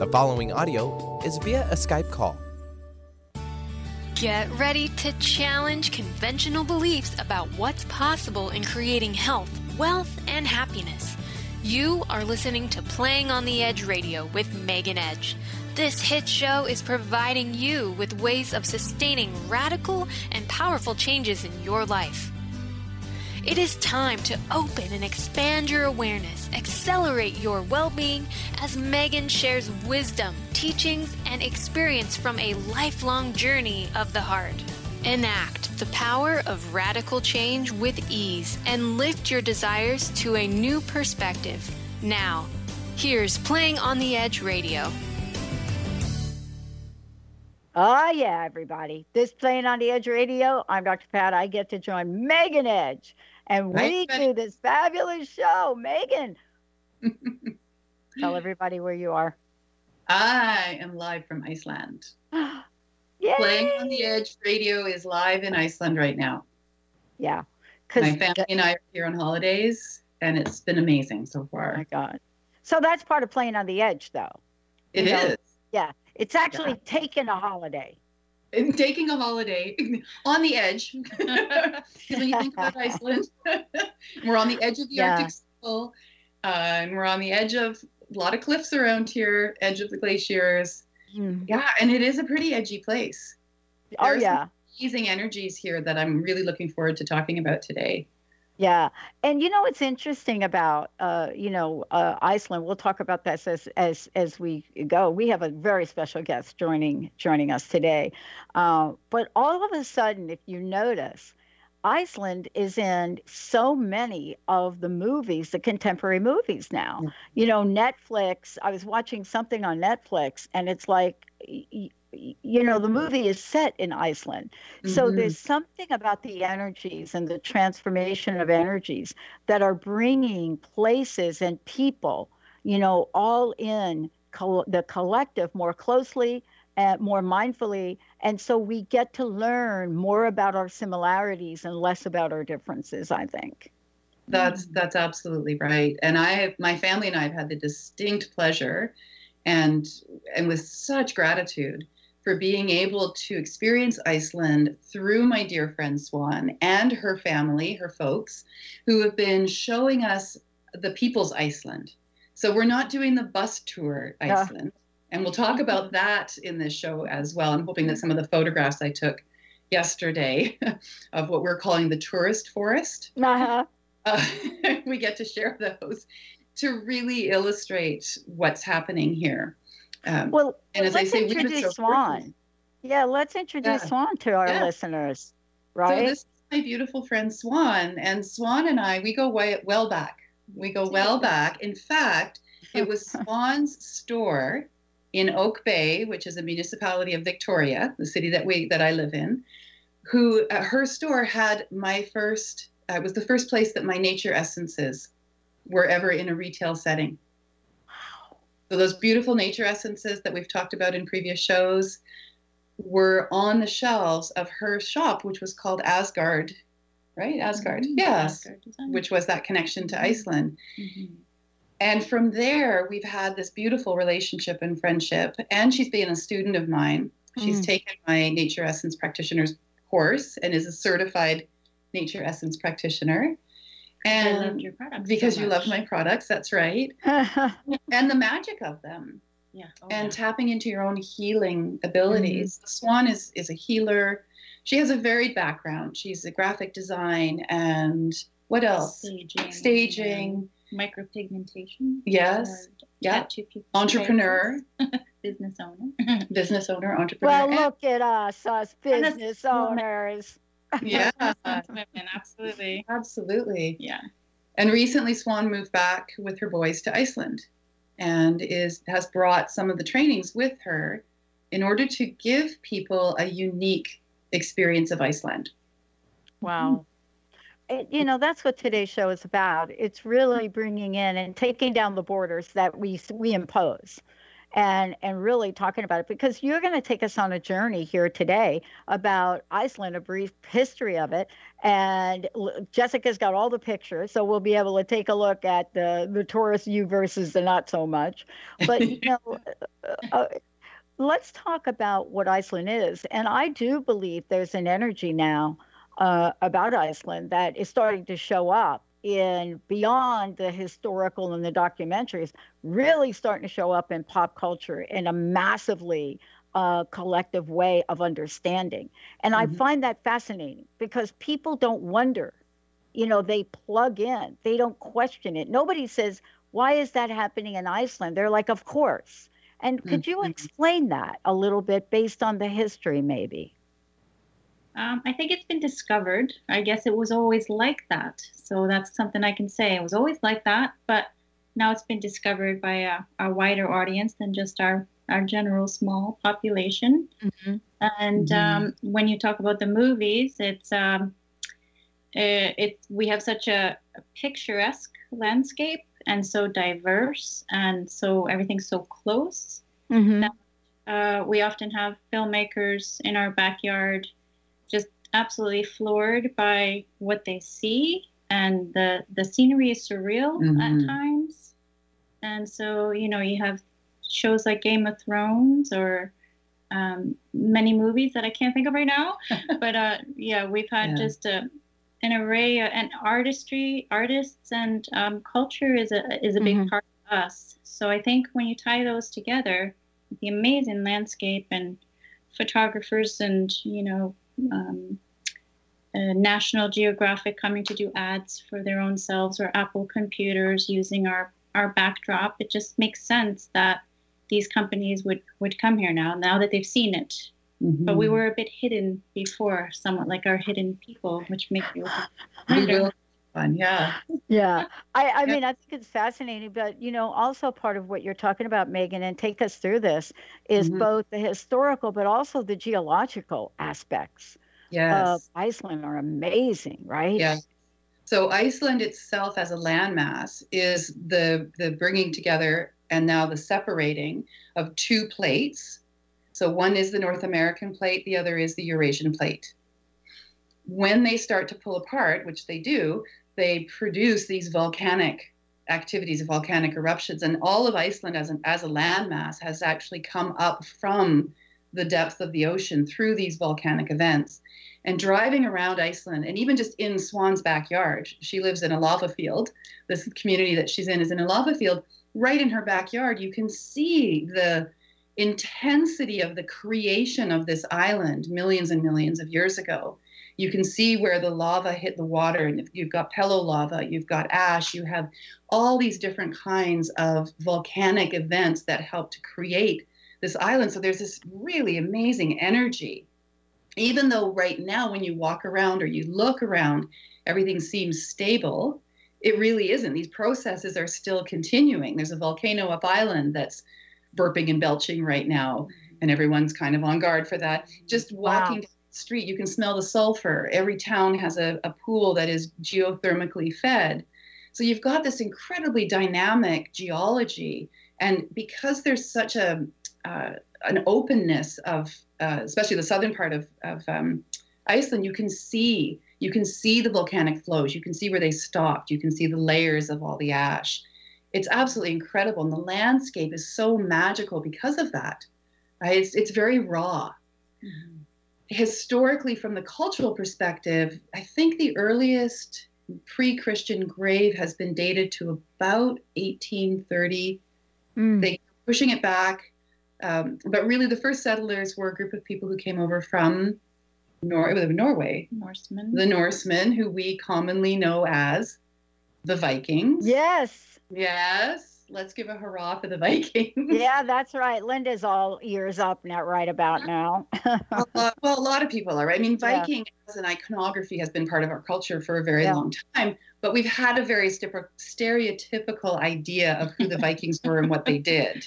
The following audio is via a Skype call. Get ready to challenge conventional beliefs about what's possible in creating health, wealth, and happiness. You are listening to Playing on the Edge Radio with Megan Edge. This hit show is providing you with ways of sustaining radical and powerful changes in your life. It is time to open and expand your awareness, accelerate your well-being as Megan shares wisdom, teachings, and experience from a lifelong journey of the heart. Enact the power of radical change with ease and lift your desires to a new perspective. Now, here's Playing on the Edge Radio. Oh, yeah, everybody. This Playing on the Edge Radio. I'm Dr. Pat. I get to join Megan Edge. And we do this fabulous show. Megan, tell everybody where you are. I am live from Iceland. Yay! Playing on the Edge Radio is live in Iceland right now. Yeah. My family and I are here on holidays, and it's been amazing so far. Oh, my God. So that's part of Playing on the Edge, though. It is. Yeah. It's actually taking a holiday. And taking a holiday on the edge. Because when you think about Iceland, we're on the edge of the Arctic Circle, and we're on the edge of a lot of cliffs around here, edge of the glaciers. Yeah, and it is a pretty edgy place. There's some amazing energies here that I'm really looking forward to talking about today. Yeah. And what's interesting about, Iceland, we'll talk about this as we go. We have a very special guest joining us today. But all of a sudden, if you notice, Iceland is in so many of the movies, the contemporary movies now. Netflix, I was watching something on Netflix, and it's like, the movie is set in Iceland. So there's something about the energies and the transformation of energies that are bringing places and people, all in the collective more closely and more mindfully. And so we get to learn more about our similarities and less about our differences, I think. That's absolutely right. And my family and I have had the distinct pleasure and with such gratitude for being able to experience Iceland through my dear friend Swan and her family, her folks, who have been showing us the people's Iceland. So we're not doing the bus tour Iceland. And we'll talk about that in this show as well. I'm hoping that some of the photographs I took yesterday of what we're calling the tourist forest, we get to share those to really illustrate what's happening here. And as I say, introduce Swan. Let's introduce Swan to our listeners, right? So this is my beautiful friend Swan, and Swan and I, we go well back. We go well back. In fact, it was Swan's store in Oak Bay, which is a municipality of Victoria, the city that I live in, who her store had my first. It was the first place that my nature essences were ever in a retail setting. So those beautiful nature essences that we've talked about in previous shows were on the shelves of her shop, which was called Asgard, right? Asgard, yes, Asgard which was that connection to Iceland. And from there, we've had this beautiful relationship and friendship. And she's been a student of mine. She's taken my Nature Essence Practitioner's course and is a certified Nature Essence Practitioner. And I loved your products because so you love my products, that's right. And the magic of them. Tapping into your own healing abilities. Swan is a healer. She has a varied background. She's a graphic design and what else? Staging. Micropigmentation. Yes. Entrepreneur. Business owner. Entrepreneur. Well, look at us business owners. Yeah. Absolutely. Yeah. And recently Swan moved back with her boys to Iceland and has brought some of the trainings with her in order to give people a unique experience of Iceland. Wow. That's what today's show is about. It's really bringing in and taking down the borders that we impose. and really talking about it, because you're going to take us on a journey here today about Iceland, a brief history of it. And Jessica's got all the pictures, so we'll be able to take a look at the tourist view versus the not so much. But, let's talk about what Iceland is. And I do believe there's an energy now about Iceland that is starting to show up in beyond the historical and the documentaries, really starting to show up in pop culture in a massively collective way of understanding. And I find that fascinating because people don't wonder, they plug in, they don't question it. Nobody says, why is that happening in Iceland? They're like, of course. And could you explain that a little bit based on the history, maybe? I think it's been discovered. I guess it was always like that. So that's something I can say. It was always like that, but now it's been discovered by a wider audience than just our general small population. And when you talk about the movies, we have such a picturesque landscape and so diverse, and so everything's so close. That, we often have filmmakers in our backyard just absolutely floored by what they see, and the scenery is surreal at times. And so, you have shows like Game of Thrones or many movies that I can't think of right now. But we've had just an array and artists and culture is a big part of us. So I think when you tie those together, the amazing landscape and photographers and, National Geographic coming to do ads for their own selves, or Apple computers using our backdrop, it just makes sense that these companies would come here now that they've seen it. But we were a bit hidden before, somewhat like our hidden people, which makes you fun. Yeah. I mean, I think it's fascinating, but also part of what you're talking about, Megan, and take us through this, is both the historical but also the geological aspects of Iceland are amazing, right? Yeah. So Iceland itself as a landmass is the bringing together and now the separating of two plates. So one is the North American plate, the other is the Eurasian plate. When they start to pull apart, which they do, they produce these volcanic activities, volcanic eruptions, and all of Iceland as a landmass has actually come up from the depth of the ocean through these volcanic events. And driving around Iceland, and even just in Swan's backyard, she lives in a lava field. This community that she's in is in a lava field. Right in her backyard, you can see the intensity of the creation of this island millions and millions of years ago. You can see where the lava hit the water, and you've got Pello lava, you've got ash, you have all these different kinds of volcanic events that help to create this island. So there's this really amazing energy. Even though right now when you walk around or you look around, everything seems stable, it really isn't. These processes are still continuing. There's a volcano up island that's burping and belching right now, and everyone's kind of on guard for that. Just walking down the street, you can smell the sulfur. Every town has a pool that is geothermically fed. So you've got this incredibly dynamic geology, and because there's such an openness of especially the southern part of Iceland, you can see the volcanic flows. You can see where they stopped. You can see the layers of all the ash. It's absolutely incredible, and the landscape is so magical because of that. Right? It's very raw. Historically, from the cultural perspective, I think the earliest pre-Christian grave has been dated to about 1830. They're pushing it back. But really, the first settlers were a group of people who came over from Norway. Norsemen. The Norsemen, who we commonly know as the Vikings. Yes. Let's give a hurrah for the Vikings. Yeah, that's right. Linda's all ears up now, right about now. Well, a lot of people are, right? I mean, Viking as an iconography has been part of our culture for a very long time, but we've had a very stereotypical idea of who the Vikings were and what they did.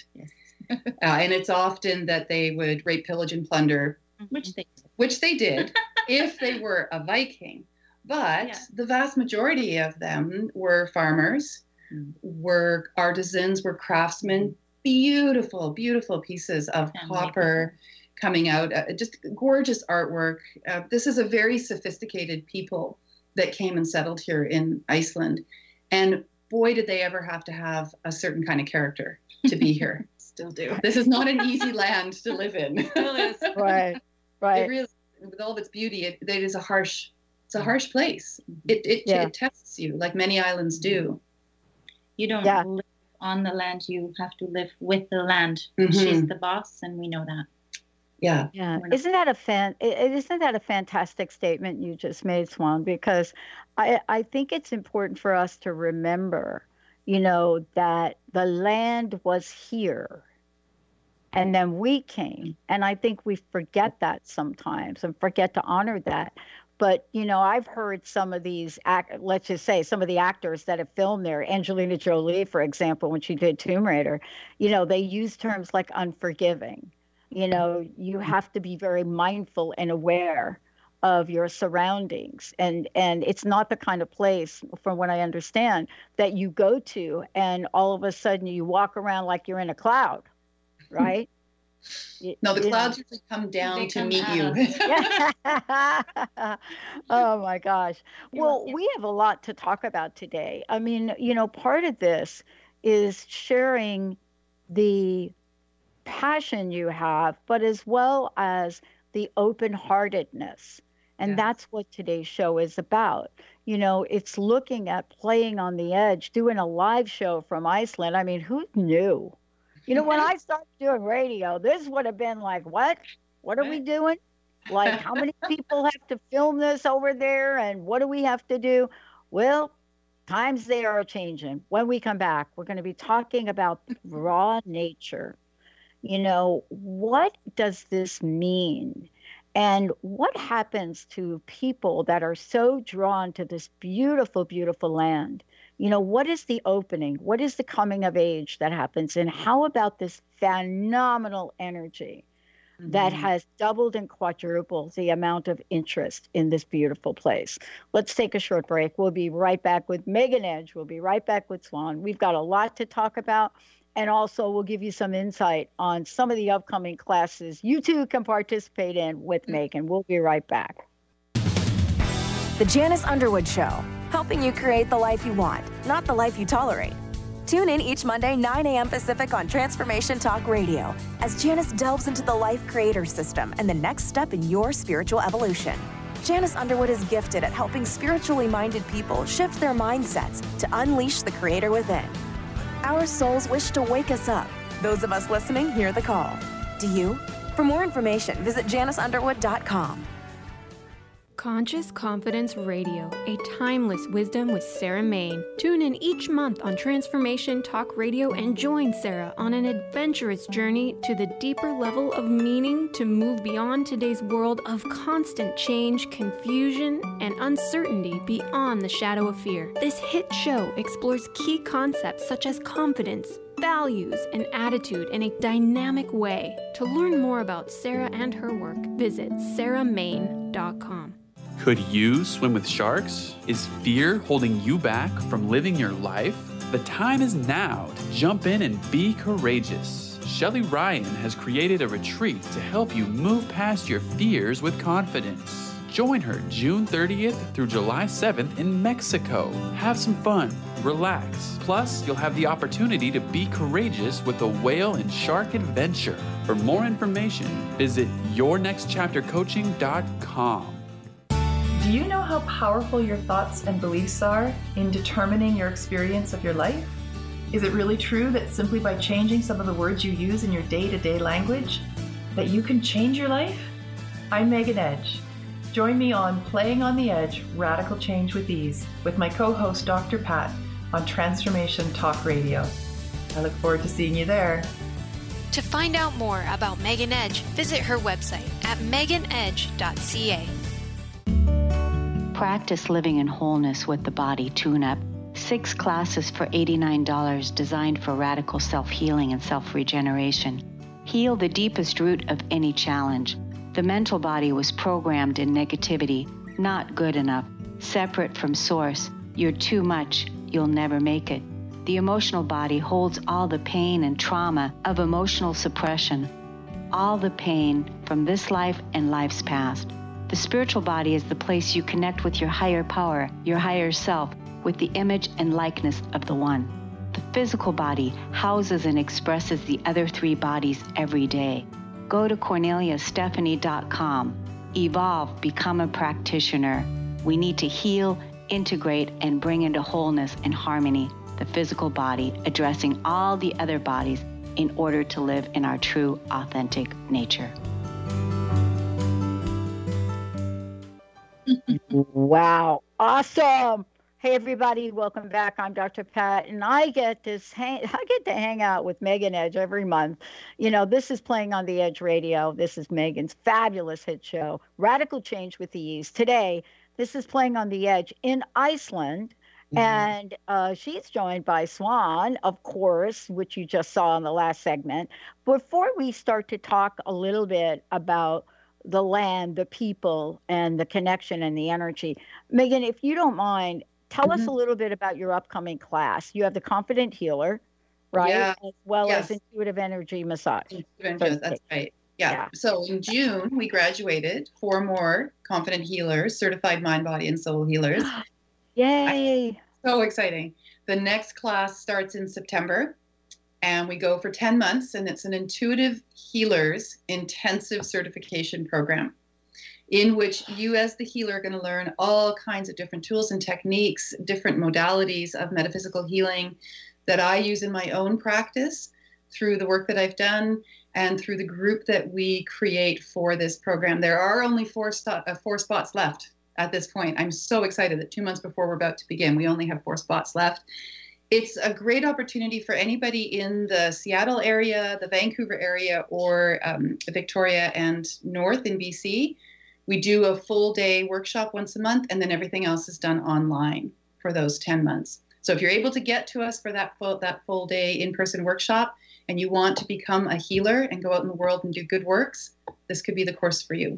And it's often that they would rape, pillage, and plunder, which they did if they were a Viking. But the vast majority of them were farmers, were artisans, were craftsmen, beautiful, beautiful pieces of copper coming out. Just gorgeous artwork. This is a very sophisticated people that came and settled here in Iceland. And boy, did they ever have to have a certain kind of character to be here. Still do. This is not an easy land to live in. Still is. Right. It really, with all of its beauty, it is a harsh place. It tests you like many islands do. You don't live on the land, you have to live with the land. She's the boss, and we know that. Yeah. Isn't that a fantastic statement you just made, Swan? Because I think it's important for us to remember, that the land was here and then we came. And I think we forget that sometimes and forget to honor that. But, I've heard some of these, let's just say some of the actors that have filmed there, Angelina Jolie, for example, when she did Tomb Raider, they use terms like unforgiving. You have to be very mindful and aware of your surroundings. And it's not the kind of place, from what I understand, that you go to and all of a sudden you walk around like you're in a cloud, right? No, the clouds usually come down to meet you. Oh my gosh. Well, we have a lot to talk about today. I mean, part of this is sharing the passion you have, but as well as the open-heartedness. And that's what today's show is about. It's looking at playing on the edge, doing a live show from Iceland. I mean, who knew? When I started doing radio, this would have been like, what? What are we doing? Like, how many people have to film this over there? And what do we have to do? Well, times they are changing. When we come back, we're going to be talking about raw nature. What does this mean? And what happens to people that are so drawn to this beautiful, beautiful land? What is the opening? What is the coming of age that happens? And how about this phenomenal energy that has doubled and quadrupled the amount of interest in this beautiful place? Let's take a short break. We'll be right back with Megan Edge. We'll be right back with Swan. We've got a lot to talk about. And also we'll give you some insight on some of the upcoming classes you too can participate in with Megan. We'll be right back. The Janice Underwood Show, helping you create the life you want, not the life you tolerate. Tune in each Monday, 9 a.m. Pacific on Transformation Talk Radio as Janice delves into the Life Creator System and the next step in your spiritual evolution. Janice Underwood is gifted at helping spiritually minded people shift their mindsets to unleash the creator within. Our souls wish to wake us up. Those of us listening hear the call. Do you? For more information, visit JaniceUnderwood.com. Conscious Confidence Radio, a timeless wisdom with Sarah Main. Tune in each month on Transformation Talk Radio and join Sarah on an adventurous journey to the deeper level of meaning to move beyond today's world of constant change, confusion, and uncertainty beyond the shadow of fear. This hit show explores key concepts such as confidence, values, and attitude in a dynamic way. To learn more about Sarah and her work, visit sarahmain.com. Could you swim with sharks? Is fear holding you back from living your life? The time is now to jump in and be courageous. Shelly Ryan has created a retreat to help you move past your fears with confidence. Join her June 30th through July 7th in Mexico. Have some fun, relax. Plus, you'll have the opportunity to be courageous with a whale and shark adventure. For more information, visit yournextchaptercoaching.com. Do you know how powerful your thoughts and beliefs are in determining your experience of your life? Is it really true that simply by changing some of the words you use in your day-to-day language, that you can change your life? I'm Megan Edge. Join me on Playing on the Edge, Radical Change with Ease, with my co-host Dr. Pat on Transformation Talk Radio. I look forward to seeing you there. To find out more about Megan Edge, visit her website at meganedge.ca. Practice living in wholeness with the Body Tune-Up. 6 classes for $89 designed for radical self-healing and self-regeneration. Heal the deepest root of any challenge. The mental body was programmed in negativity, not good enough, separate from source. You're too much, you'll never make it. The emotional body holds all the pain and trauma of emotional suppression, all the pain from this life and lives past. The spiritual body is the place you connect with your higher power, your higher self, with the image and likeness of the One. The physical body houses and expresses the other three bodies every day. Go to CorneliaStephanie.com. Evolve, become a practitioner. We need to heal, integrate, and bring into wholeness and harmony the physical body, addressing all the other bodies in order to live in our true, authentic nature. Wow. Awesome. Hey, everybody. Welcome back. I'm Dr. Pat, and I get to hang out with Megan Edge every month. You know, this is Playing on the Edge Radio. This is Megan's fabulous hit show, Radical Change with Ease. Today, this is Playing on the Edge in Iceland. And she's joined by Swan, of course, which you just saw in the last segment. Before we start to talk a little bit about the land, the people, and the connection and the energy, Megan, if you don't mind, tell us a little bit about your upcoming class. You have the Confident Healer, right? Yeah. As well as Intuitive Energy Massage. That's right. Yeah. So in June, we graduated 4 more Confident Healers, certified mind, body, and soul healers. Yay. So exciting. The next class starts in September, and we go for 10 months, and it's an Intuitive Healers intensive certification program in which you as the healer are going to learn all kinds of different tools and techniques, different modalities of metaphysical healing that I use in my own practice through the work that I've done and through the group that we create for this program. There are only 4 spots left at this point. I'm so excited that 2 months before we're about to begin, we only have 4 spots left. It's a great opportunity for anybody in the Seattle area, the Vancouver area, or Victoria and North in BC. We do a full day workshop once a month, and then everything else is done online for those 10 months. So if you're able to get to us for that full day in-person workshop, and you want to become a healer and go out in the world and do good works, this could be the course for you.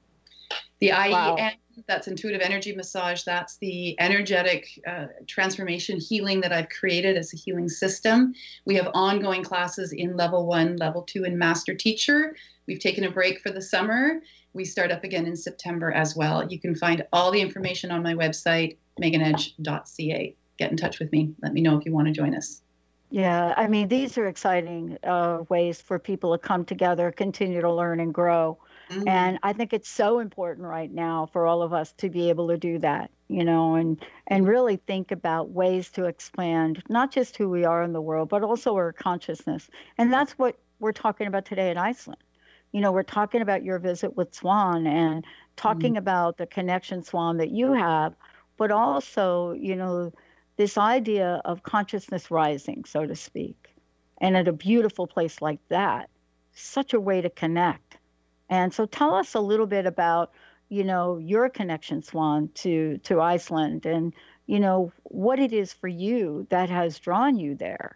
The IEM, that's Intuitive Energy Massage. That's the energetic transformation healing that I've created as a healing system. We have ongoing classes in level 1, level 2, and master teacher. We've taken a break for the summer. We start up again in September as well. You can find all the information on my website, meganedge.ca. Get in touch with me. Let me know if you want to join us. Yeah, I mean, these are exciting ways for people to come together, continue to learn and grow. And I think it's so important right now for all of us to be able to do that, you know, and really think about ways to expand not just who we are in the world, but also our consciousness. And that's what we're talking about today in Iceland. You know, we're talking about your visit with Swan and talking about the connection, Swan, that you have, but also, you know, this idea of consciousness rising, so to speak. And at a beautiful place like that, such a way to connect. And so tell us a little bit about, you know, your connection, Swan, to Iceland and, you know, what it is for you that has drawn you there.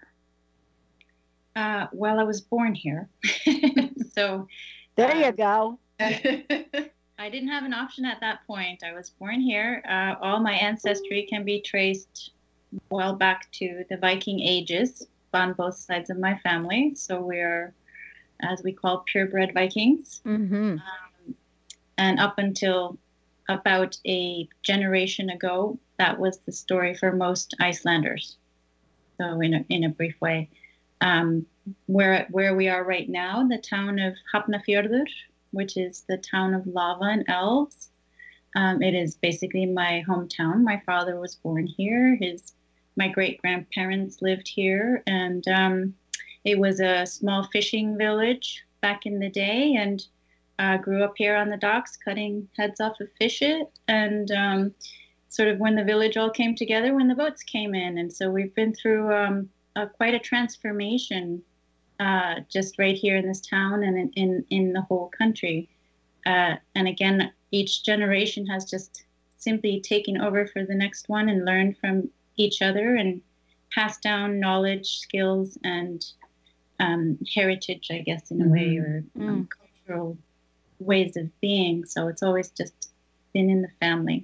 Well, I was born here. So there you go. I didn't have an option at that point. I was born here. All my ancestry can be traced well back to the Viking ages on both sides of my family. So we're, as we call, purebred Vikings. And up until about a generation ago, that was the story for most Icelanders. So in a brief way, where we are right now, the town of Hafnarfjörður, which is the town of lava and elves. It is basically my hometown. My father was born here. My great-grandparents lived here, and it was a small fishing village back in the day, and grew up here on the docks, cutting heads off of fish and sort of when the village all came together, when the boats came in. And so we've been through quite a transformation just right here in this town and in the whole country. And again, each generation has just simply taken over for the next one and learned from each other and passed down knowledge, skills, and heritage, I guess, in a way, or cultural ways of being. So it's always just been in the family.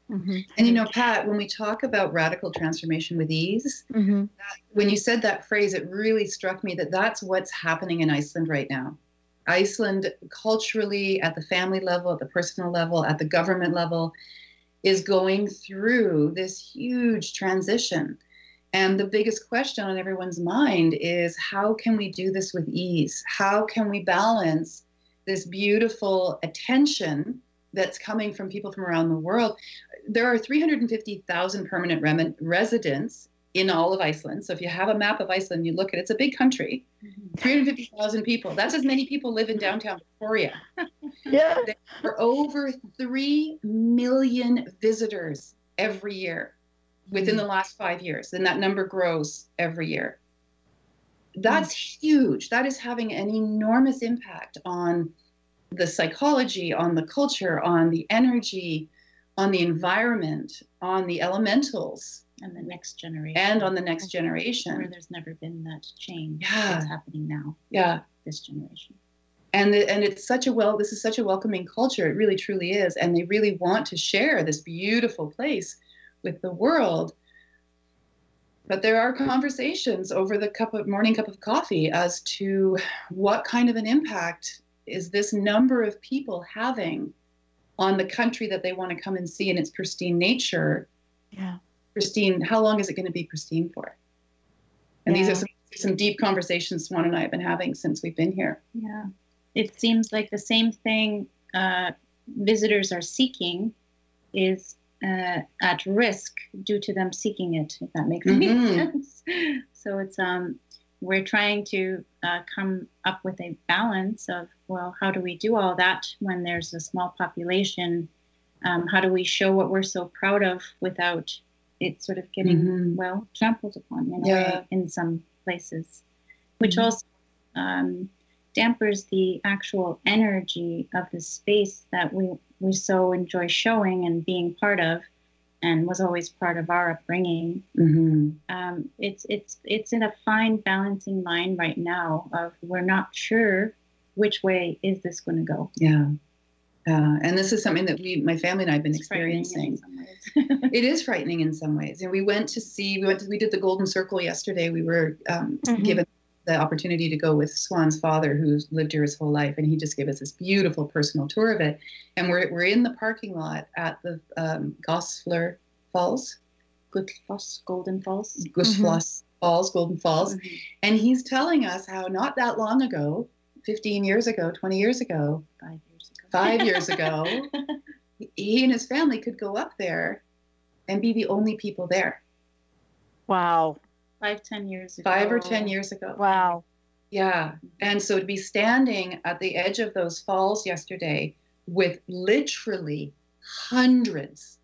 Mm-hmm. And you know, Pat, when we talk about radical transformation with ease, Mm-hmm. when you said that phrase, it really struck me that that's what's happening in Iceland right now. Iceland, culturally, at the family level, at the personal level, at the government level, is going through this huge transition. And the biggest question on everyone's mind is, how can we do this with ease? How can we balance this beautiful attention that's coming from people from around the world? There are 350,000 permanent residents in all of Iceland. So if you have a map of Iceland, you look at it, it's a big country. 350,000 people. That's as many people live in downtown Victoria. Yeah. There are over 3 million visitors every year within the last 5 years. And that number grows every year. That's huge. That is having an enormous impact on the psychology, on the culture, on the energy, on the environment, on the elementals. And the next generation. And on the next generation. Where there's never been that change. Yeah. It's happening now. Yeah. This generation. And it's such this is such a welcoming culture. It really, truly is. And they really want to share this beautiful place with the world. But there are conversations over the morning cup of coffee as to what kind of an impact is this number of people having on the country that they want to come and see in its pristine nature. Yeah. Pristine, how long is it going to be pristine for? And these are some deep conversations Swan and I have been having since we've been here. Yeah. It seems like the same thing visitors are seeking is at risk due to them seeking it, if that makes any sense. So it's we're trying to come up with a balance of, well, how do we do all that when there's a small population? How do we show what we're so proud of without it sort of getting, well, trampled upon in a way in some places, which also dampers the actual energy of the space that we so enjoy showing and being part of, and was always part of our upbringing. It's in a fine balancing line right now of we're not sure which way is this going to go. Yeah. And this is something that my family and I have been experiencing. It is frightening in some ways. And we did the Golden Circle yesterday. We were given the opportunity to go with Swan's father, who's lived here his whole life, and he just gave us this beautiful personal tour of it. And we're in the parking lot at the Gosflor Falls. Gullfoss, Golden Falls. Gullfoss Falls, Golden Falls. And he's telling us how not that long ago, 15 years ago, 20 years ago, 5 years ago, he and his family could go up there and be the only people there. Wow. 5-10 years ago. 5 or 10 years ago. Wow. Yeah. And so to be standing at the edge of those falls yesterday with literally hundreds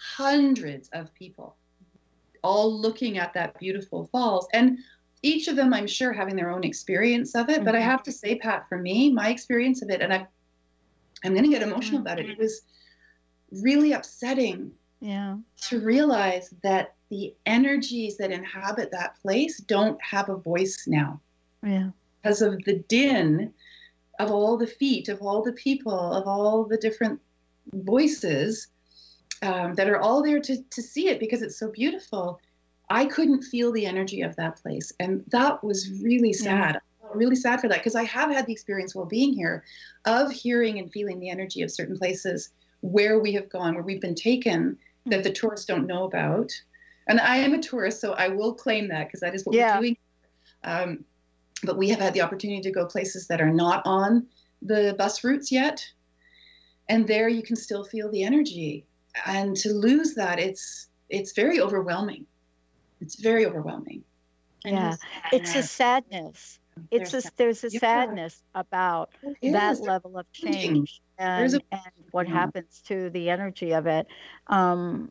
of people all looking at that beautiful falls. And each of them, I'm sure, having their own experience of it. But I have to say, Pat, for me, my experience of it, and I'm going to get emotional about it. It was really upsetting to realize that the energies that inhabit that place don't have a voice now. Yeah. Because of the din of all the feet, of all the people, of all the different voices that are all there to see it because it's so beautiful. I couldn't feel the energy of that place. And that was really sad. I felt really sad for that because I have had the experience while being here of hearing and feeling the energy of certain places where we have gone, where we've been taken, that the tourists don't know about. And I am a tourist, so I will claim that because that is what we're doing. But we have had the opportunity to go places that are not on the bus routes yet. And there you can still feel the energy. And to lose that, it's very overwhelming. It's very overwhelming. Yeah, it's a sadness. There's a sadness about that level of change and what happens to the energy of it. I'm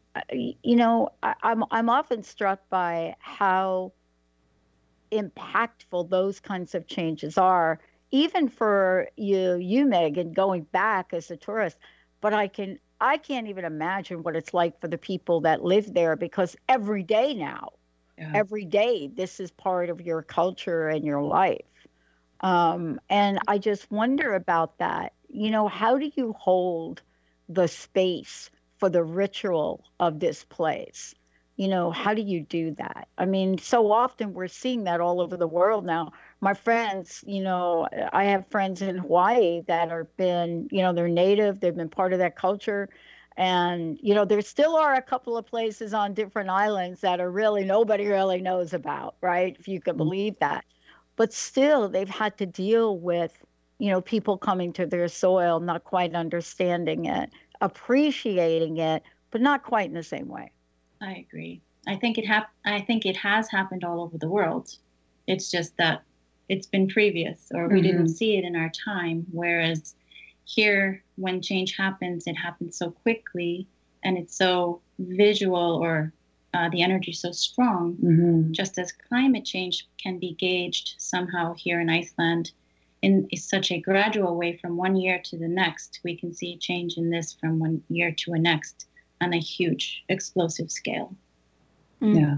often struck by how impactful those kinds of changes are, even for you, Megan, going back as a tourist. But I can't even imagine what it's like for the people that live there, because every day now, every day, this is part of your culture and your life. And I just wonder about that. How do you hold the space for the ritual of this place. You know, how do you do that? I mean, so often we're seeing that all over the world now. My friends, you know, I have friends in Hawaii that are been, you know, they're native, they've been part of that culture. And, you know, there still are a couple of places on different islands that are really nobody really knows about, right? If you could believe that. But still, they've had to deal with, you know, people coming to their soil, not quite understanding it, appreciating it, but not quite in the same way. I agree. I think it has happened all over the world. It's just that it's been previous, or we didn't see it in our time. Whereas here, when change happens, it happens so quickly, and it's so visual, or the energy so strong. Just as climate change can be gauged somehow here in Iceland in such a gradual way from one year to the next, we can see change in this from one year to the next on a huge explosive scale. Yeah.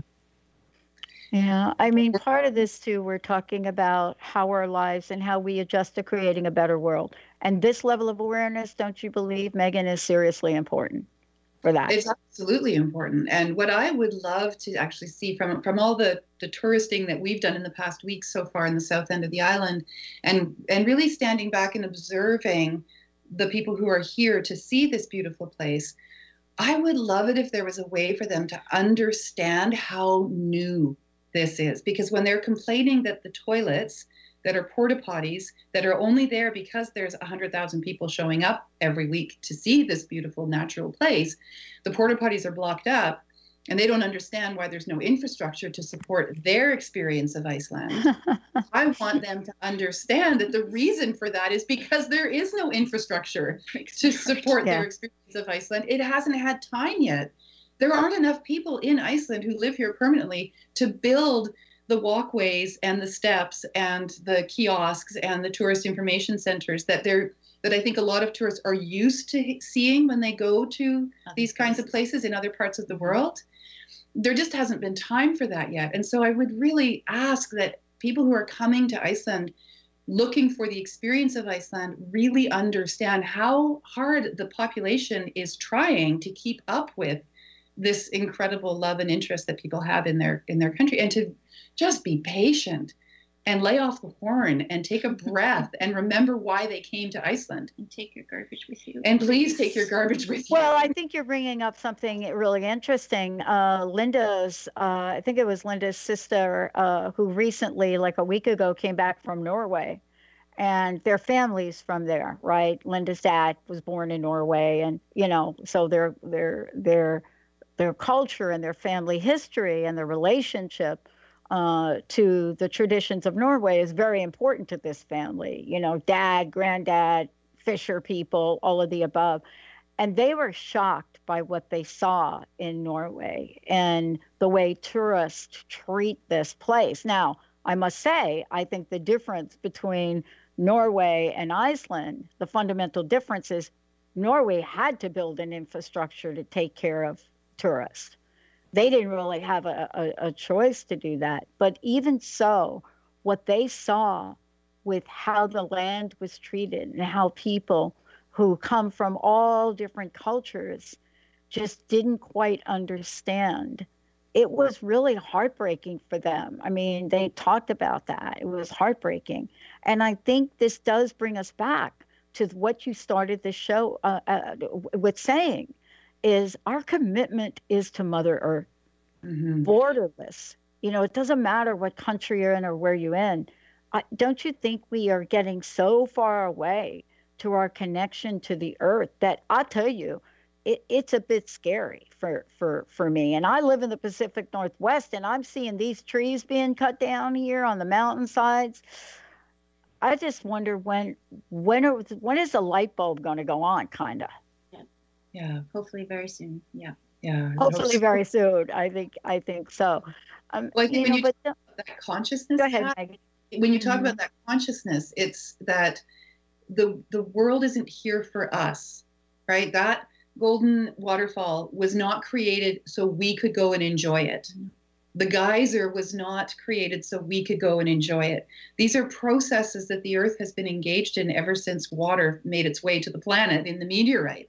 I mean, part of this too, we're talking about how our lives and how we adjust to creating a better world. And this level of awareness, don't you believe, Megan, is seriously important for that? It's absolutely important. And what I would love to actually see from all the touristing that we've done in the past week so far in the south end of the island, and really standing back and observing the people who are here to see this beautiful place, I would love it if there was a way for them to understand how new this is. Because when they're complaining that the toilets that are porta potties that are only there because there's 100,000 people showing up every week to see this beautiful natural place, the porta potties are blocked up, and they don't understand why there's no infrastructure to support their experience of Iceland. I want them to understand that the reason for that is because there is no infrastructure to support their experience of Iceland. It hasn't had time yet. There aren't enough people in Iceland who live here permanently to build the walkways and the steps and the kiosks and the tourist information centers that I think a lot of tourists are used to seeing when they go to these kinds of places in other parts of the world. There just hasn't been time for that yet. And so I would really ask that people who are coming to Iceland looking for the experience of Iceland really understand how hard the population is trying to keep up with this incredible love and interest that people have in their country, and to just be patient and lay off the horn and take a breath and remember why they came to Iceland. And take your garbage with you. And please take your garbage with you. Well, I think you're bringing up something really interesting. Linda's, I think it was Linda's sister who recently, like a week ago, came back from Norway. And their family's from there, right? Linda's dad was born in Norway, and, you know, so their culture and their family history and their relationship to the traditions of Norway is very important to this family. You know, dad, granddad, fisher people, all of the above. And they were shocked by what they saw in Norway and the way tourists treat this place. Now, I must say, I think the difference between Norway and Iceland, the fundamental difference is Norway had to build an infrastructure to take care of tourists. They didn't really have a choice to do that. But even so, what they saw with how the land was treated and how people who come from all different cultures just didn't quite understand, it was really heartbreaking for them. I mean, they talked about that. It was heartbreaking. And I think this does bring us back to what you started the show with saying, is our commitment is to Mother Earth, borderless. You know, it doesn't matter what country you're in or where you're in. Don't you think we are getting so far away to our connection to the earth that I'll tell you, it's a bit scary for me. And I live in the Pacific Northwest, and I'm seeing these trees being cut down here on the mountainsides. I just wonder when is the light bulb going to go on, kind of. Yeah, hopefully very soon. Yeah. Hopefully very soon. I think so. Well, I think when you talk about that consciousness, go ahead, Megan. When you talk about that consciousness, it's that the world isn't here for us, right? That golden waterfall was not created so we could go and enjoy it. The geyser was not created so we could go and enjoy it. These are processes that the earth has been engaged in ever since water made its way to the planet in the meteorites.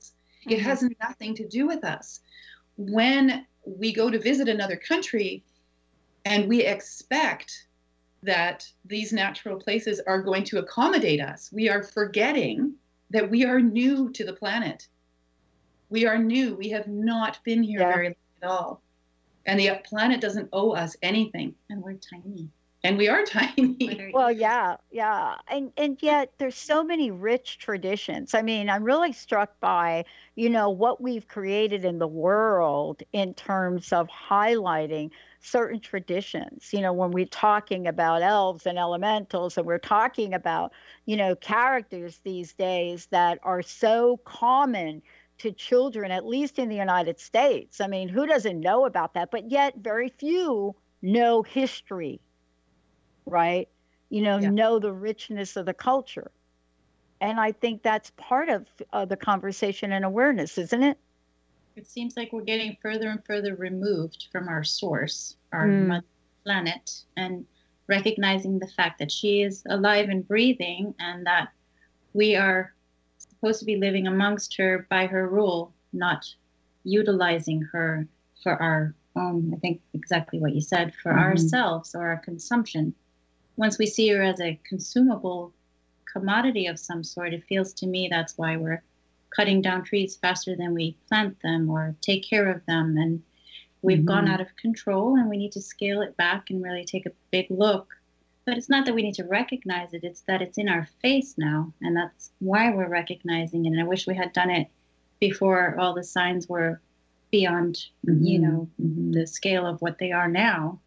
It has nothing to do with us. When we go to visit another country and we expect that these natural places are going to accommodate us, we are forgetting that we are new to the planet. We are new. We have not been here very long at all. And the planet doesn't owe us anything. And we're tiny. And we are tiny. Well, yeah. And yet there's so many rich traditions. I mean, I'm really struck by, what we've created in the world in terms of highlighting certain traditions. When we're talking about elves and elementals, and we're talking about, characters these days that are so common to children, at least in the United States. I mean, who doesn't know about that? But yet very few know history. Right? Know the richness of the culture. And I think that's part of the conversation and awareness, isn't it? It seems like we're getting further and further removed from our source, our mother planet, and recognizing the fact that she is alive and breathing, and that we are supposed to be living amongst her by her rule, not utilizing her for our own, I think exactly what you said, for ourselves or our consumption. Once we see her as a consumable commodity of some sort, it feels to me that's why we're cutting down trees faster than we plant them or take care of them. And we've gone out of control, and we need to scale it back and really take a big look. But it's not that we need to recognize it, it's that it's in our face now. And that's why we're recognizing it. And I wish we had done it before all the signs were beyond, the scale of what they are now.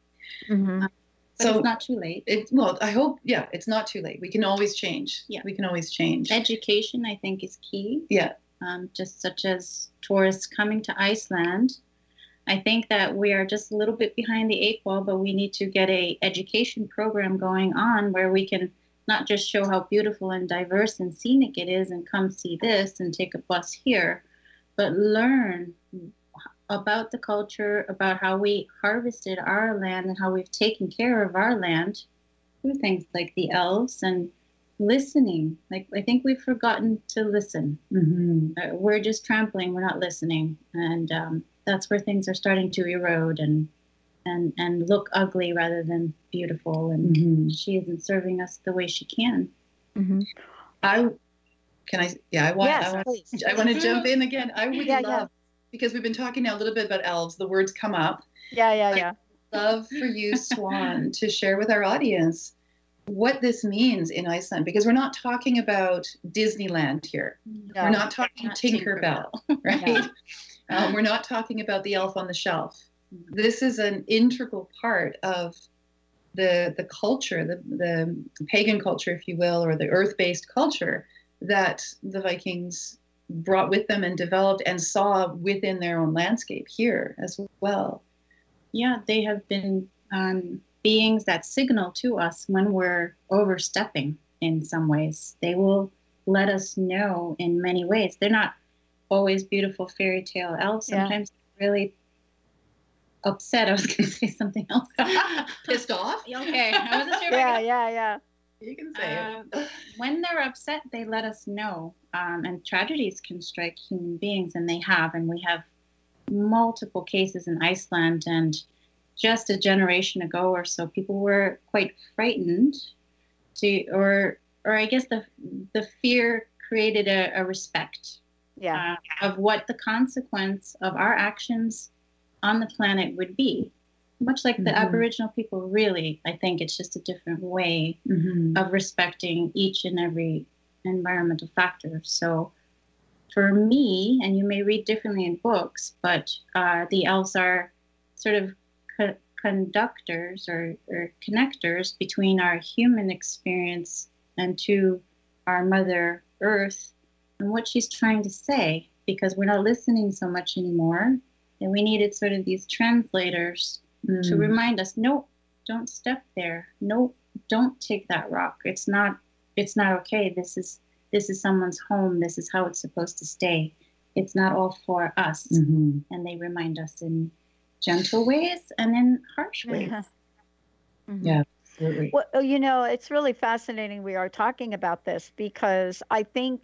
So it's not too late. I hope, it's not too late. We can always change. Yeah. We can always change. Education, I think, is key. Yeah. Just such as tourists coming to Iceland. I think that we are just a little bit behind the 8 ball, but we need to get a education program going on where we can not just show how beautiful and diverse and scenic it is and come see this and take a bus here, but learn about the culture, about how we harvested our land and how we've taken care of our land through things like the elves and listening. Like, I think we've forgotten to listen. We're just trampling, we're not listening. And that's where things are starting to erode and look ugly rather than beautiful. And she isn't serving us the way she can. I want to jump in again. I would love, because we've been talking now a little bit about elves, the words come up. Yeah. I'd love for you, Swan, to share with our audience what this means in Iceland, because we're not talking about Disneyland here. No, we're not talking Tinkerbell, right? We're not talking about the elf on the shelf. This is an integral part of the culture, the pagan culture, if you will, or the earth-based culture that the Vikings brought with them and developed and saw within their own landscape here as well. Yeah, they have been beings that signal to us when we're overstepping in some ways. They will let us know in many ways. They're not always beautiful fairy tale elves. Sometimes really upset. I was going to say something else. Pissed off? Okay, I wasn't sure. Yeah. You can say it. When they're upset, they let us know. And tragedies can strike human beings, and they have. And we have multiple cases in Iceland. And just a generation ago or so, people were quite frightened or I guess the fear created a respect of what the consequence of our actions on the planet would be. Much like the Aboriginal people, really, I think it's just a different way of respecting each and every environmental factor. So for me, and you may read differently in books, but the elves are sort of conductors or connectors between our human experience and to our Mother Earth and what she's trying to say, because we're not listening so much anymore. And we needed sort of these translators to remind us, no, don't step there. No, don't take that rock. It's not okay. This is someone's home. This is how it's supposed to stay. It's not all for us. And they remind us in gentle ways and in harsh ways. Yeah, absolutely. Well, it's really fascinating we are talking about this, because I think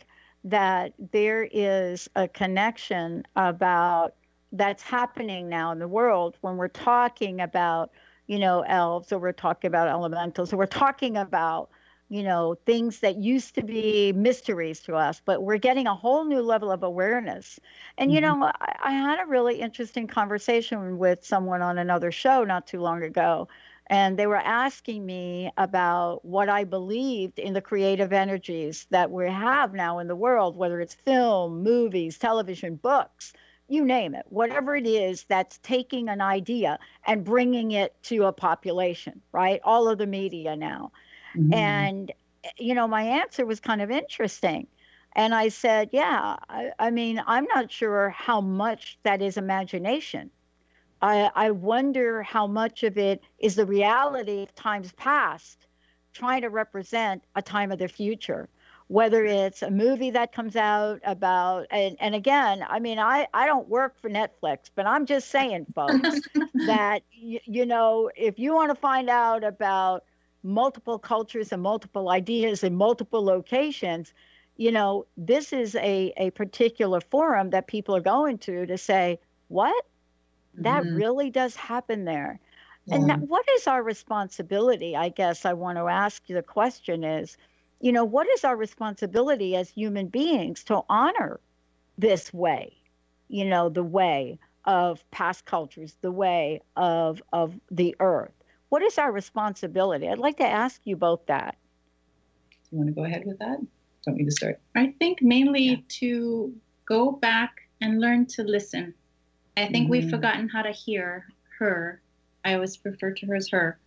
that there is a connection about that's happening now in the world when we're talking about, elves, or we're talking about elementals, or we're talking about, things that used to be mysteries to us, but we're getting a whole new level of awareness. And, I had a really interesting conversation with someone on another show not too long ago, and they were asking me about what I believed in the creative energies that we have now in the world, whether it's film, movies, television, books, you name it, whatever it is that's taking an idea and bringing it to a population, right? All of the media now. Mm-hmm. And, my answer was kind of interesting. And I said, yeah, I mean, I'm not sure how much that is imagination. I wonder how much of it is the reality of times past trying to represent a time of the future, whether it's a movie that comes out about, and again, I mean, I don't work for Netflix, but I'm just saying, folks, that, if you want to find out about multiple cultures and multiple ideas in multiple locations, this is a particular forum that people are going to say, what? That really does happen there. Yeah. And what is our responsibility? I guess I want to ask you, the question is, what is our responsibility as human beings to honor this way, the way of past cultures, the way of the earth? What is our responsibility? I'd like to ask you both that. Do you want to go ahead with that? Don't need to start. I think mainly to go back and learn to listen. I think we've forgotten how to hear her. I always refer to her as her.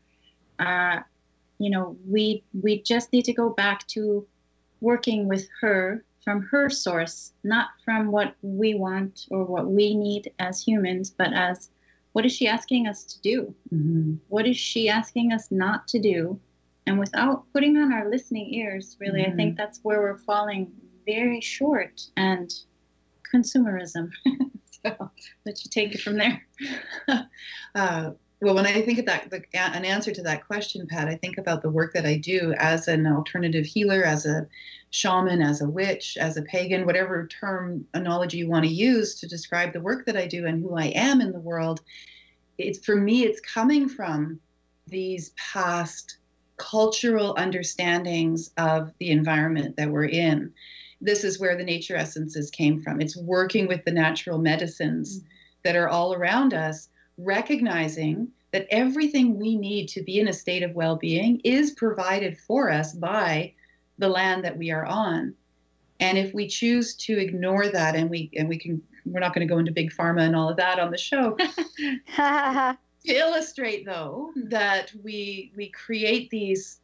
We just need to go back to working with her from her source, not from what we want or what we need as humans, but as what is she asking us to do? Mm-hmm. What is she asking us not to do? And without putting on our listening ears, really, I think that's where we're falling very short. And consumerism. So let you take it from there. Well, when I think of that, an answer to that question, Pat, I think about the work that I do as an alternative healer, as a shaman, as a witch, as a pagan, whatever terminology you want to use to describe the work that I do and who I am in the world. For me, it's coming from these past cultural understandings of the environment that we're in. This is where the nature essences came from. It's working with the natural medicines that are all around us, recognizing that everything we need to be in a state of well-being is provided for us by the land that we are on. And if we choose to ignore that, we're not going to go into big pharma and all of that on the show. To illustrate, though, that we create these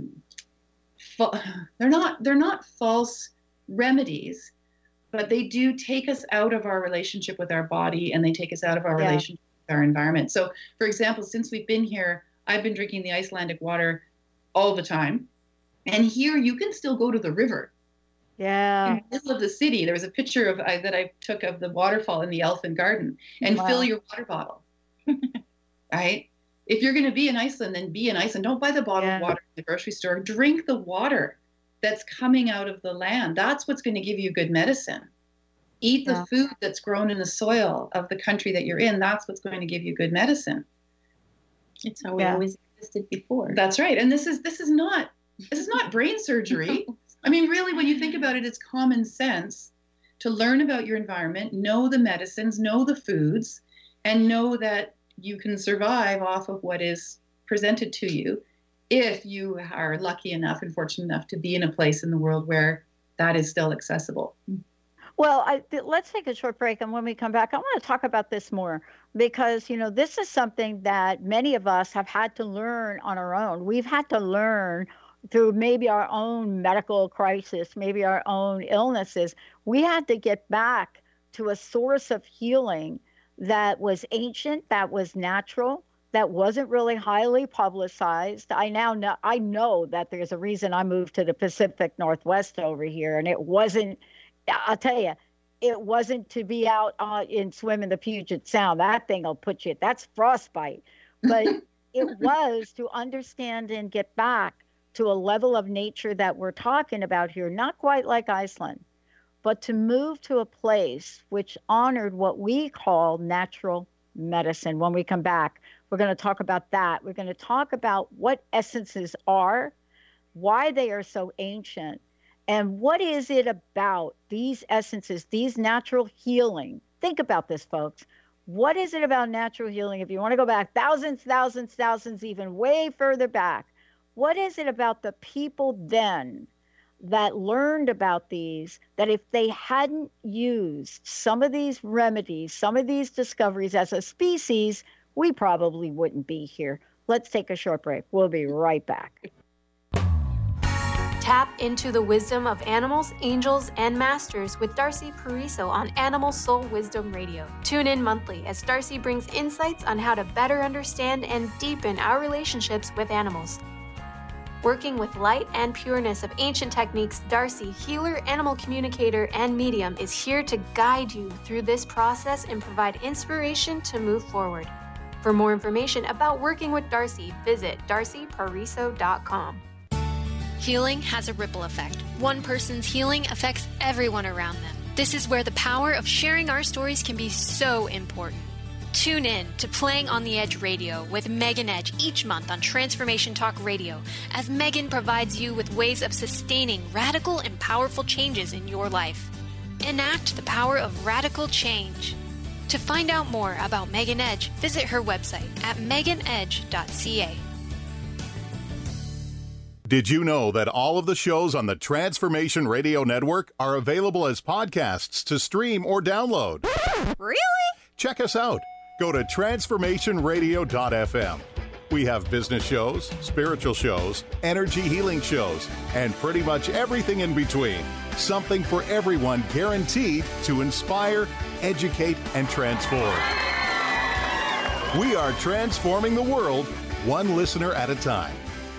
they're not false remedies, but they do take us out of our relationship with our body, and they take us out of our relationship with our environment. So, for example, since we've been here, I've been drinking the Icelandic water all the time. And here you can still go to the river. Yeah. In the middle of the city, there was a picture that I took of the waterfall in the Elfin Garden, and fill your water bottle. Right? If you're going to be in Iceland, then be in Iceland. Don't buy the bottled water in the grocery store. Drink the water that's coming out of the land. That's what's going to give you good medicine. Eat the food that's grown in the soil of the country that you're in. That's what's going to give you good medicine. It's how we always existed before. That's right. And this is not brain surgery. I mean, really, when you think about it, it's common sense to learn about your environment, know the medicines, know the foods, and know that you can survive off of what is presented to you if you are lucky enough and fortunate enough to be in a place in the world where that is still accessible. Well, let's take a short break, and when we come back, I want to talk about this more because, this is something that many of us have had to learn on our own. We've had to learn through maybe our own medical crisis, maybe our own illnesses. We had to get back to a source of healing that was ancient, that was natural, that wasn't really highly publicized. I know that there's a reason I moved to the Pacific Northwest over here, and it wasn't, I'll tell you, it wasn't to be out and swim in the Puget Sound. That thing will put you, that's frostbite. But it was to understand and get back to a level of nature that we're talking about here, not quite like Iceland, but to move to a place which honored what we call natural medicine. When we come back, we're going to talk about that. We're going to talk about what essences are, why they are so ancient, and what is it about these essences, these natural healing. Think about this, folks. What is it about natural healing? If you want to go back thousands, even way further back, what is it about the people then that learned about these, that if they hadn't used some of these remedies, some of these discoveries as a species, we probably wouldn't be here? Let's take a short break. We'll be right back. Tap into the wisdom of animals, angels, and masters with Darcy Pariso on Animal Soul Wisdom Radio. Tune in monthly as Darcy brings insights on how to better understand and deepen our relationships with animals. Working with light and pureness of ancient techniques, Darcy, healer, animal communicator, and medium, is here to guide you through this process and provide inspiration to move forward. For more information about working with Darcy, visit darcypariso.com. Healing has a ripple effect. One person's healing affects everyone around them. This is where the power of sharing our stories can be so important. Tune in to Playing on the Edge Radio with Megan Edge each month on Transformation Talk Radio, as Megan provides you with ways of sustaining radical and powerful changes in your life. Enact the power of radical change. To find out more about Megan Edge, visit her website at meganedge.ca. Did you know that all of the shows on the Transformation Radio Network are available as podcasts to stream or download? Really? Check us out. Go to transformationradio.fm. We have business shows, spiritual shows, energy healing shows, and pretty much everything in between. Something for everyone, guaranteed to inspire, educate, and transform. We are transforming the world, one listener at a time.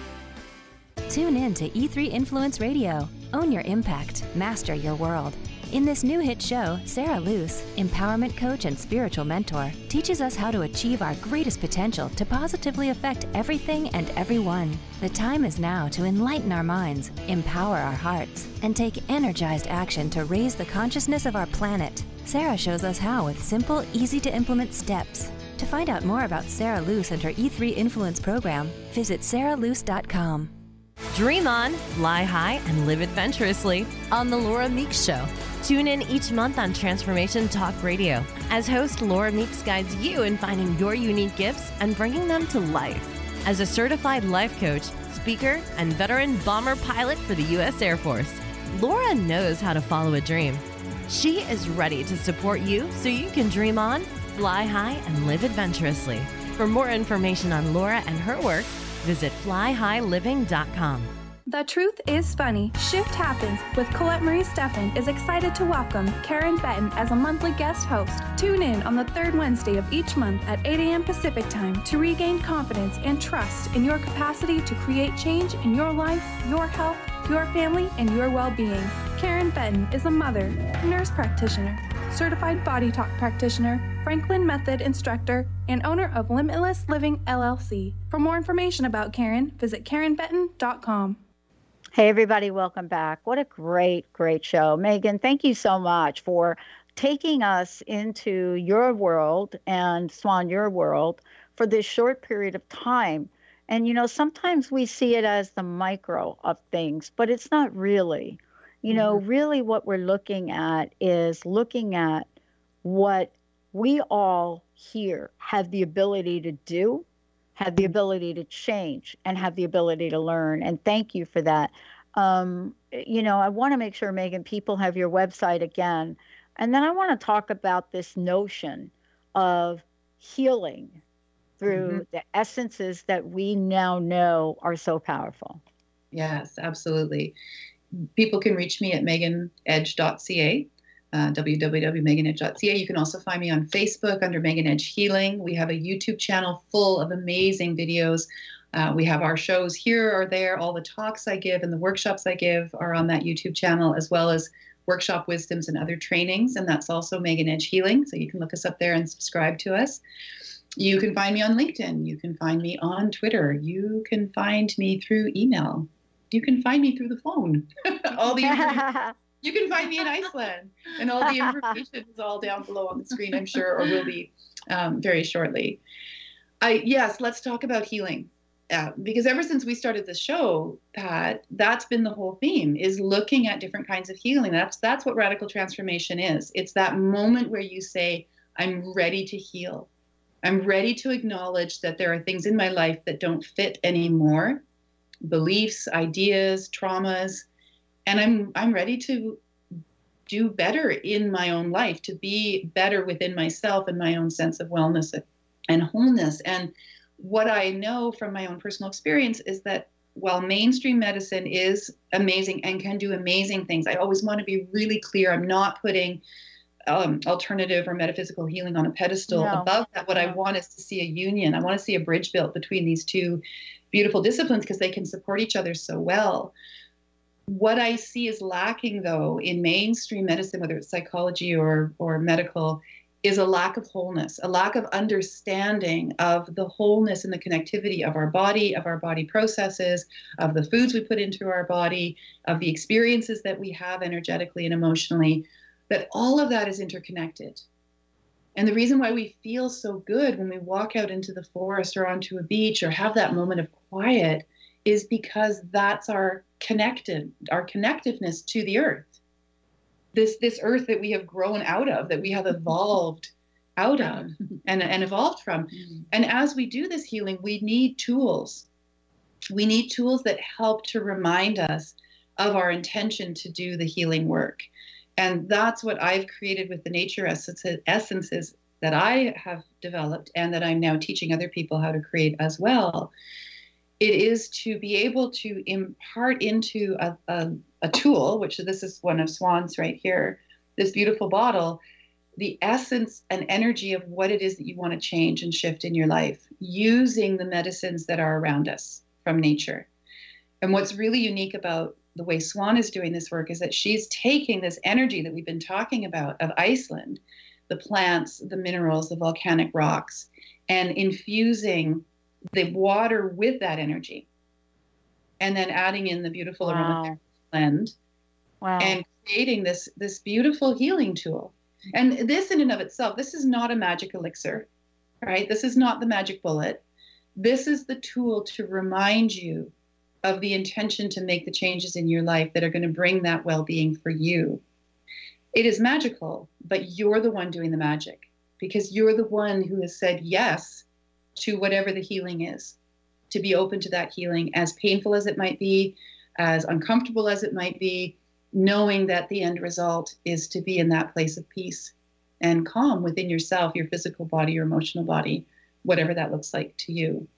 Tune in to E3 Influence Radio. Own your impact. Master your world. In this new hit show, Sarah Luce, empowerment coach and spiritual mentor, teaches us how to achieve our greatest potential to positively affect everything and everyone. The time is now to enlighten our minds, empower our hearts, and take energized action to raise the consciousness of our planet. Sarah shows us how with simple, easy-to-implement steps. To find out more about Sarah Luce and her E3 Influence program, visit sarahluce.com. Dream on, fly high, and live adventurously on The Laura Meeks Show. Tune in each month on Transformation Talk Radio as host Laura Meeks guides you in finding your unique gifts and bringing them to life. As a certified life coach, speaker, and veteran bomber pilot for the U.S. Air Force, Laura knows how to follow a dream. She is ready to support you so you can dream on, fly high, and live adventurously. For more information on Laura and her work, visit flyhighliving.com. The Truth is Funny. Shift Happens with Colette Marie Steffen is excited to welcome Karen Benton as a monthly guest host. Tune in on the third Wednesday of each month at 8 a.m. Pacific Time to regain confidence and trust in your capacity to create change in your life, your health, your family, and your well-being. Karen Benton is a mother, nurse practitioner, certified body talk practitioner, Franklin Method instructor, and owner of Limitless Living LLC. For more information about Karen, visit KarenBenton.com. Hey, everybody, welcome back. What a great, great show. Megan, thank you so much for taking us into your world and Swan, your world for this short period of time. And, you know, sometimes we see it as the micro of things, but it's not really. You know, really what we're looking at is looking at what we all here have the ability to do, have the ability to change, and have the ability to learn. And thank you for that. You know, I want to make sure, Megan, people have your website again. And then I want to talk about this notion of healing through the essences that we now know are so powerful. Yes, absolutely. People can reach me at meganedge.ca, www.meganedge.ca. You can also find me on Facebook under Megan Edge Healing. We have a YouTube channel full of amazing videos. We have our shows here or there. All the talks I give and the workshops I give are on that YouTube channel, as well as workshop wisdoms and other trainings. And that's also Megan Edge Healing. So you can look us up there and subscribe to us. You can find me on LinkedIn. You can find me on Twitter. You can find me through email. You can find me through the phone. You can find me in Iceland, and all the information is all down below on the screen, I'm sure, or will be very shortly. Yes, let's talk about healing. Because ever since we started the show, Pat, that's been the whole theme, is looking at different kinds of healing. That's what radical transformation is. It's that moment where you say, I'm ready to heal. I'm ready to acknowledge that there are things in my life that don't fit anymore, beliefs, ideas, traumas, and I'm ready to do better in my own life, to be better within myself and my own sense of wellness and wholeness. And what I know from my own personal experience is that while mainstream medicine is amazing and can do amazing things, I always want to be really clear. I'm not putting alternative or metaphysical healing on a pedestal. Above that, what I want is to see a union. I want to see a bridge built between these two beautiful disciplines because they can support each other so well. What I see is lacking, though, in mainstream medicine, whether it's psychology or medical, is a lack of wholeness, a lack of understanding of the wholeness and the connectivity of our body processes, of the foods we put into our body, of the experiences that we have energetically and emotionally, that all of that is interconnected. And the reason why we feel so good when we walk out into the forest or onto a beach or have that moment of quiet is because that's our connectiveness to the earth. This earth that we have grown out of, that we have evolved out of and evolved from. And as we do this healing, we need tools. We need tools that help to remind us of our intention to do the healing work. And that's what I've created with the nature essences that I have developed and that I'm now teaching other people how to create as well. It is to be able to impart into a tool, which this is one of Swan's right here, this beautiful bottle, the essence and energy of what it is that you want to change and shift in your life using the medicines that are around us from nature. And what's really unique about the way Swan is doing this work is that she's taking this energy that we've been talking about of Iceland, the plants, the minerals, the volcanic rocks, and infusing the water with that energy, and then adding in the beautiful aromatherapy blend, and creating this beautiful healing tool. And this in and of itself, this is not a magic elixir, right? This is not the magic bullet. This is the tool to remind you of the intention to make the changes in your life that are going to bring that well-being for you. It is magical, but you're the one doing the magic because you're the one who has said yes to whatever the healing is, to be open to that healing, as painful as it might be, as uncomfortable as it might be, knowing that the end result is to be in that place of peace and calm within yourself, your physical body, your emotional body, whatever that looks like to you.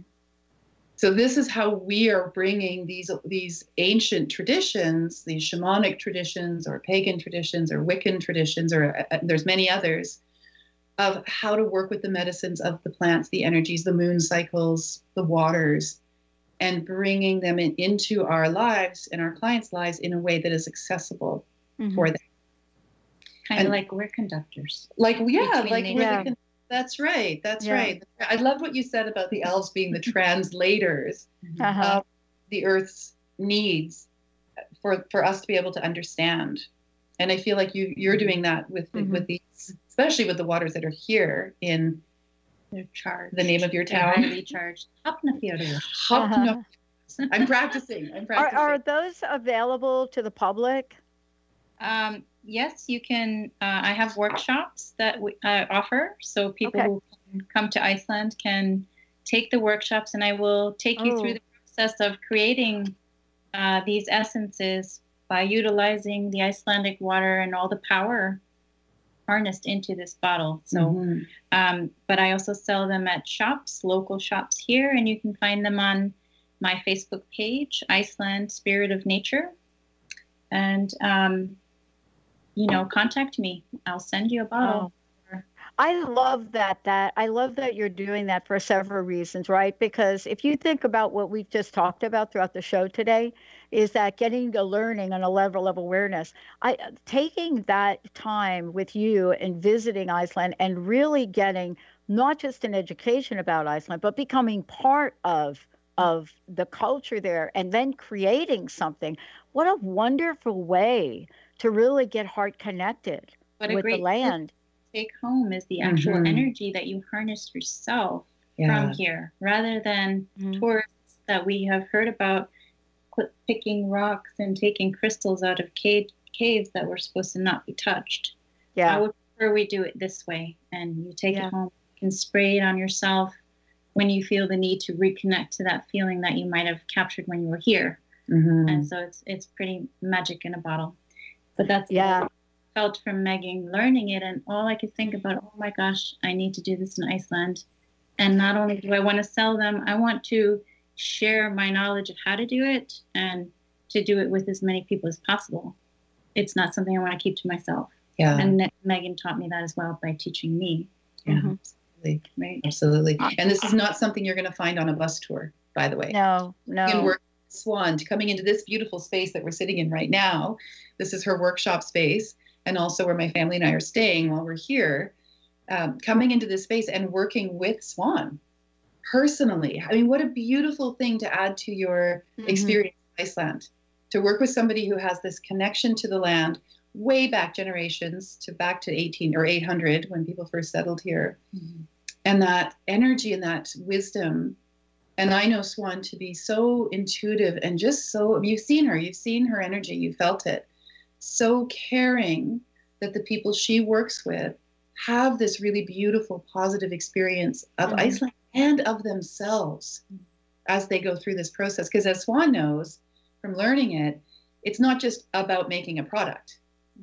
So this is how we are bringing these ancient traditions, these shamanic traditions or pagan traditions or Wiccan traditions, or there's many others, of how to work with the medicines of the plants, the energies, the moon cycles, the waters, and bringing them into our lives and our clients' lives in a way that is accessible for them. Kind of like we're conductors. That's right. That's right. I loved what you said about the elves being the translators of the earth's needs for us to be able to understand. And I feel like you're doing that with these, especially with the waters that are here in the name of your town. They're highly charged. Hafnarfjörður. I'm practicing. Are those available to the public? Yes, you can. I have workshops that we offer, so people who can come to Iceland can take the workshops, and I will take you through the process of creating these essences by utilizing the Icelandic water and all the power harnessed into this bottle. So, but I also sell them at shops, local shops here, and you can find them on my Facebook page, Iceland Spirit of Nature. And, contact me. I'll send you a bottle. I love that. I love that you're doing that for several reasons, right? Because if you think about what we've just talked about throughout the show today, is that getting to learning on a level of awareness. Taking that time with you and visiting Iceland and really getting not just an education about Iceland, but becoming part of the culture there and then creating something. What a wonderful way to really get heart connected with the land. Take home is the actual energy that you harness yourself from here, rather than tourists that we have heard about picking rocks and taking crystals out of caves that were supposed to not be touched. Yeah. I would prefer we do it this way, and you take it home, you can spray it on yourself when you feel the need to reconnect to that feeling that you might have captured when you were here. And so it's pretty magic in a bottle. But that's what I felt from Megan learning it, and all I could think about, oh my gosh, I need to do this in Iceland. And not only do I want to sell them, I want to share my knowledge of how to do it and to do it with as many people as possible. It's not something I want to keep to myself. Yeah. And Megan taught me that as well by teaching me. Yeah, absolutely. Right. Absolutely. And this is not something you're going to find on a bus tour, by the way. No. You can work with Swan coming into this beautiful space that we're sitting in right now. This is her workshop space, and also where my family and I are staying while we're here. Coming into this space and working with Swan personally. I mean, what a beautiful thing to add to your experience in Iceland, to work with somebody who has this connection to the land way back generations, to back to 800 when people first settled here. And that energy and that wisdom. And I know Swan to be so intuitive and just so, you've seen her energy, you felt it. So caring that the people she works with have this really beautiful, positive experience of Iceland and of themselves as they go through this process. Because as Swan knows from learning it, it's not just about making a product.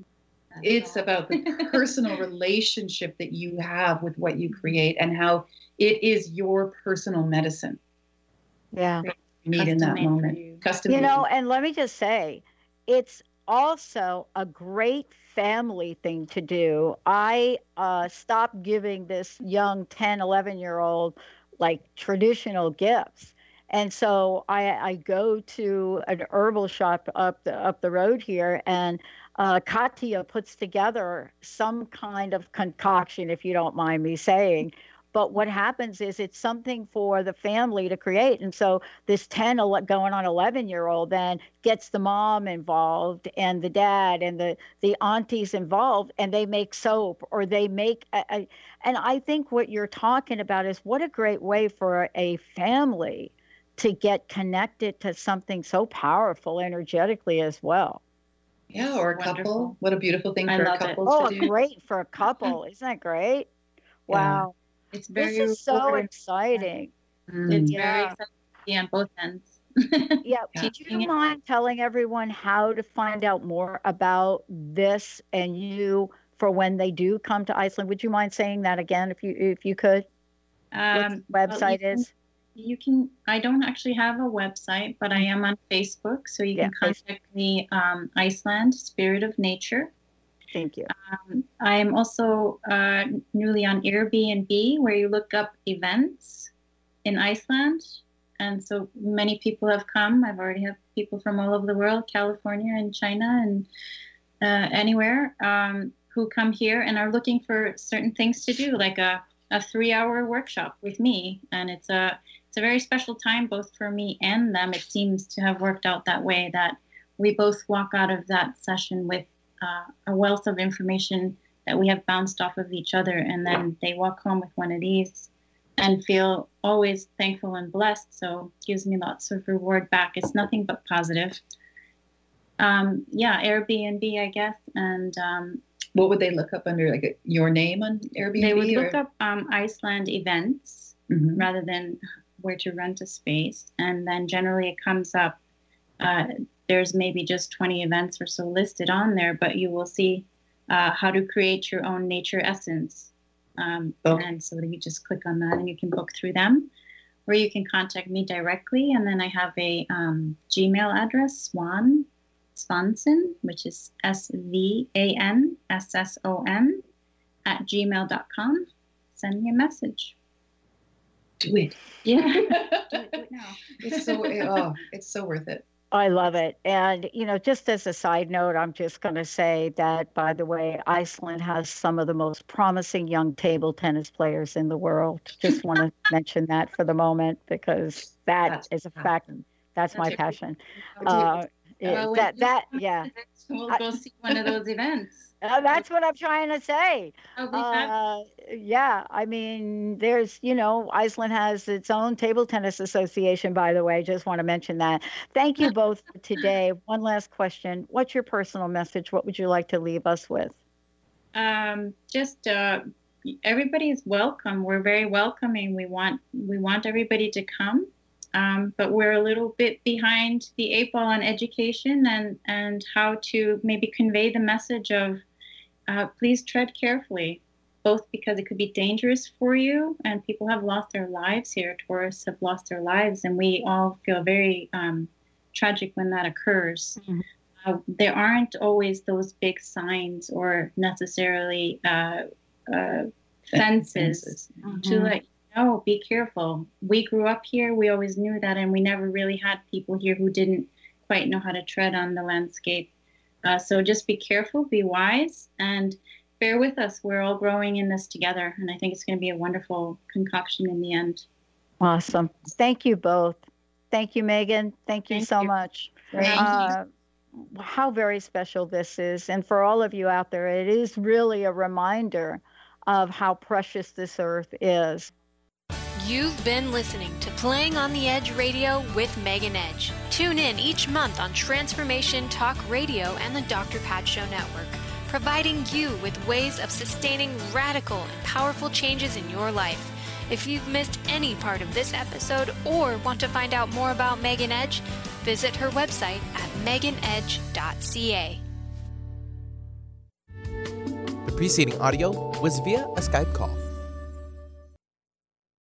It's about the personal relationship that you have with what you create and how it is your personal medicine. Yeah. Need in that moment. Custom made. And let me just say, it's also a great family thing to do. I stopped giving this young 10, 11-year-old like traditional gifts. And so I go to an herbal shop up the road here, and Katya puts together some kind of concoction, if you don't mind me saying. But what happens is it's something for the family to create. And so this 10 going on 11-year-old then gets the mom involved and the dad and the aunties involved, and they make soap, or they make and I think what you're talking about is what a great way for a family to get connected to something so powerful energetically as well. Yeah, or a couple. What a beautiful thing for a couple to do. Oh, great for a couple. Isn't that great? Wow. It's very this is so exciting. It's very exciting on both ends. Did you mind telling everyone how to find out more about this and you for when they do come to Iceland? Would you mind saying that again, if you could? What the website is? You can. I don't actually have a website, but I am on Facebook, so you can contact me. Iceland Spirit of Nature. Thank you. I am also newly on Airbnb, where you look up events in Iceland. And so many people have come. I've already had people from all over the world, California and China and anywhere, who come here and are looking for certain things to do, like a 3-hour workshop with me. And it's a very special time, both for me and them. It seems to have worked out that way, that we both walk out of that session with a wealth of information that we have bounced off of each other, and then they walk home with one of these and feel always thankful and blessed. So it gives me lots of reward back. It's nothing but positive. Airbnb, I guess. And what would they look up under, like your name on Airbnb? They would look up Iceland events rather than where to rent a space. And then generally it comes up, there's maybe just 20 events or so listed on there, but you will see how to create your own nature essence. And so you just click on that and you can book through them, or you can contact me directly. And then I have a Gmail address, Svanson, which is SVANSSON @gmail.com. Send me a message. Do it. Yeah. Do it now. It's so worth it. I love it. And, just as a side note, I'm just going to say that, by the way, Iceland has some of the most promising young table tennis players in the world. Just want to mention that for the moment, because that is a fact. That's my passion. Yeah. We'll go see one of those events. That's what I'm trying to say. Oh, yeah, I mean, there's, Iceland has its own table tennis association, by the way. Just want to mention that. Thank you both for today. One last question. What's your personal message? What would you like to leave us with? Everybody's welcome. We're very welcoming. We want everybody to come. But we're a little bit behind the 8 ball on education and how to maybe convey the message of please tread carefully, both because it could be dangerous for you and people have lost their lives here. Tourists have lost their lives, and we all feel very tragic when that occurs. Mm-hmm. There aren't always those big signs or necessarily fences to let oh, be careful. We grew up here. We always knew that, and we never really had people here who didn't quite know how to tread on the landscape. So just be careful, be wise, and bear with us. We're all growing in this together, and I think it's going to be a wonderful concoction in the end. Awesome. Thank you both. Thank you, Megan. Thank you so much. Thank you. How very special this is. And for all of you out there, it is really a reminder of how precious this earth is. You've been listening to Playing on the Edge Radio with Megan Edge. Tune in each month on Transformation Talk Radio and the Dr. Pat Show Network, providing you with ways of sustaining radical and powerful changes in your life. If you've missed any part of this episode or want to find out more about Megan Edge, visit her website at meganedge.ca. The preceding audio was via a Skype call.